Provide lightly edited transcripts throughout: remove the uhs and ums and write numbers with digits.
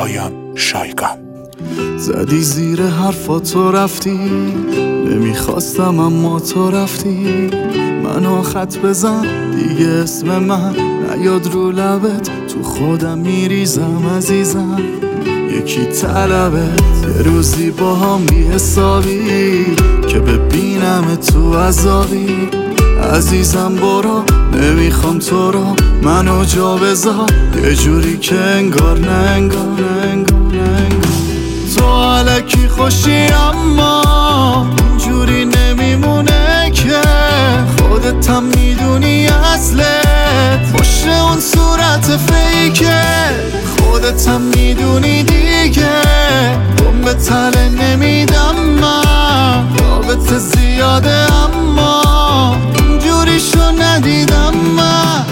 شایان شایگان. زدی زیر حرفاتو رفتی، نمیخواستم اما تو رفتی. منو خط بزن دیگه، اسم من نیاد رو لبت، تو خودم میریزم عزیزم. یکی طلبت یه روزی با هم بی حسابی، که ببینم تو عذابی. عزیزم برو، نمیخوام تو رو، منو جا بذار یه جوری که انگار نه انگار. تو الکی خوشی اما اینجوری نمیمونه که، خودت هم میدونی اصلت پشت اون صورت فیکه. خودت هم میدونی دیگه بم به تله نمیدم من، رابطه زیاده اما اینجوریشو ندیدم من.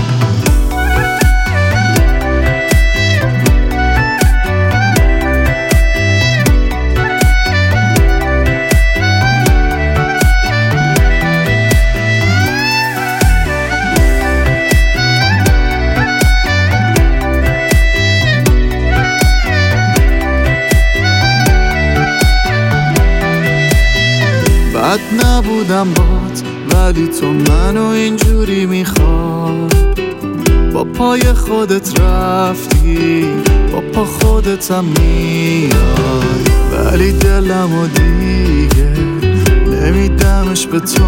بد نبودم بات، ولی تو منو اینجوری میخوای. با پای خودت رفتی، با پا خودتم میای، ولی دلمو دیگه نمیدمش به تو.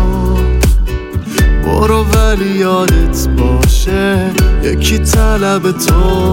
برو ولی یادت باشه یکی طلب تو.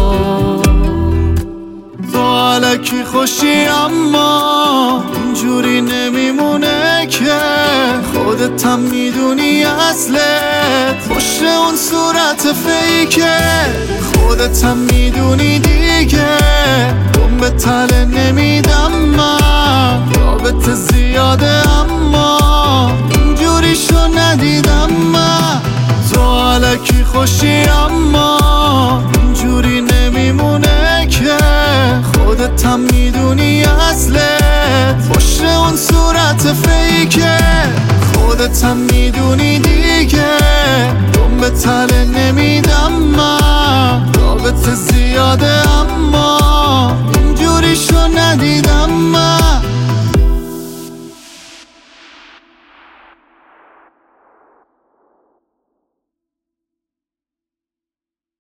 تو الکی خوشی اما اینجوری نمیمونه که، خودت هم میدونی اصلت پشت اون صورت فیکه. خودت هم میدونی دیگه بم به تله نمیدم من، رابطه زیاده اما اینجوریشو ندیدم من. تو الکی خوشی اما اینجوری نمیمونه که، خودت هم میدونی اصلت پشت اون صورت فیکه. خودت هم میدونی دیگه بم به تله نمیدم من، رابطه زیاده اما اینجوریشو ندیدم من.